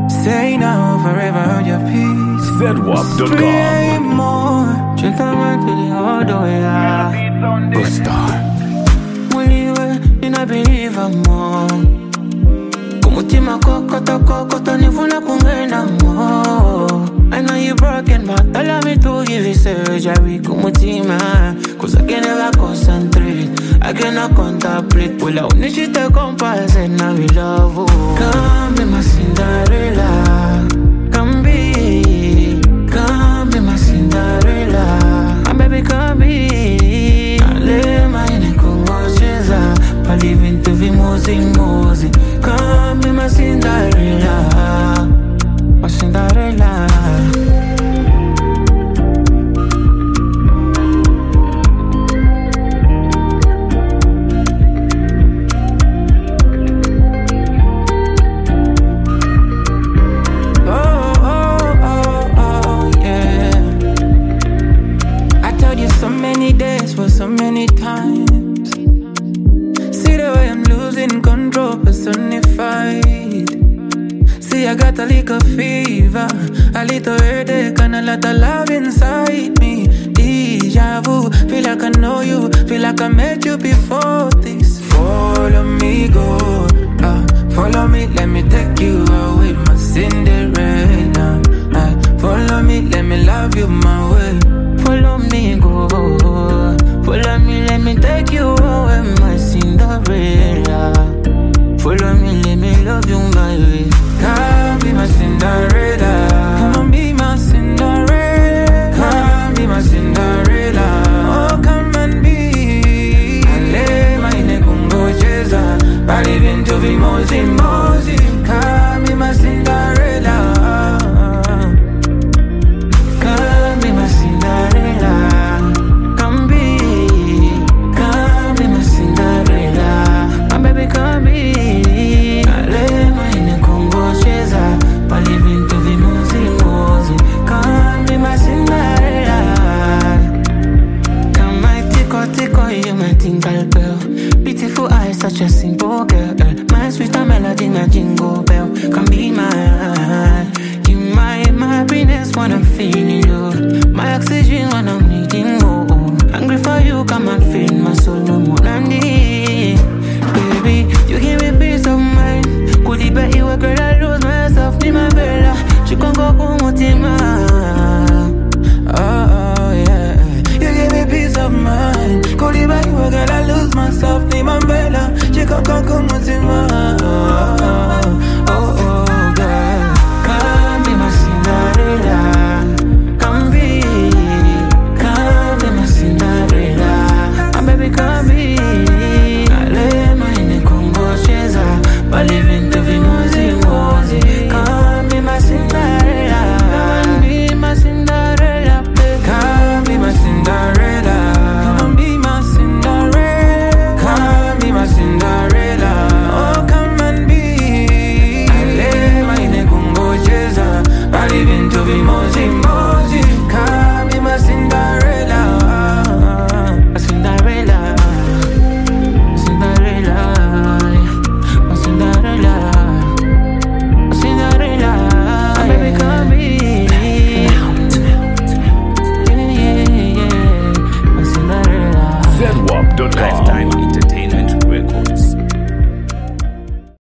Say now, forever hold your peace. ZWAP.com. Pray more. Gentleman to the other way. Gusta. Only way, you not believe I'm more. Kumutima kokoto nifuna kungena more. I know you broken, but allow me to give you surgery. Kumutima, cause I can never concentrate. I cannot contemplate. Pull out the shit to compass and now we love you. Come be my Cinderella. Come be my Cinderella. My baby come be. Ale maine kungocheza. Palivin to be mozi. Come be my Cinderella. My Cinderella. For so many times, see the way I'm losing control personified. See I got a little fever, a little headache and a lot of love inside me. Deja vu, feel like I know you, feel like I met you before this. Follow me, go, follow me, let me take you away, my Cinderella. Follow me, let me love you my way. Follow me, go. Follow me, let me take you away, my Cinderella. Follow me, let me love you my way. Come be my Cinderella. Come on, be my Cinderella. Come be my Cinderella. Oh, come and be. Ale maine kungocheza. Palivin to be mozi. Come be my Cinderella. Come be my Cinderella. Come be, ale maine kungocheza. Palivin to be mozi. Come be my Cinderella. Come my tico, you my tingle bell. Beautiful eyes, such a simple girl. My sweet melody, my jingle bell. Come be mine. You my happiness when I'm feeling low. My oxygen when I'm needing more. Hungry for you, come and feed my soul no more than need. Baby, you give me peace of mind. Could it be you a girl I lose myself in my bella? She can't go kumutima. Oh yeah. You give me peace of mind. Could it be you a girl I lose myself in my bella? She can't go kumutima.